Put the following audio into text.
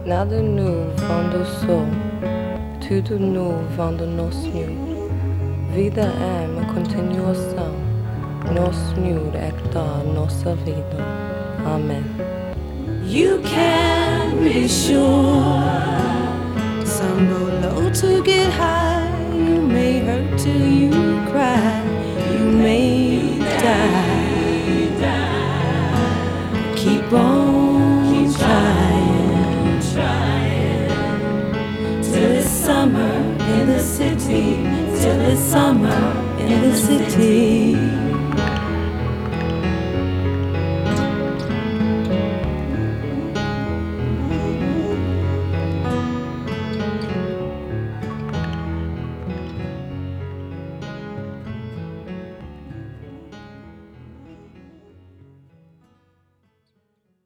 Nada nu quando sou, tudo nu quando nos nu. Vida é uma continuação, nos nu é que dá nossa vida. Amém. You can be sure some go low to get high. You may hurt till you cry. You may die. Keep on trying till it's summer in the city. Till it's summer in the city.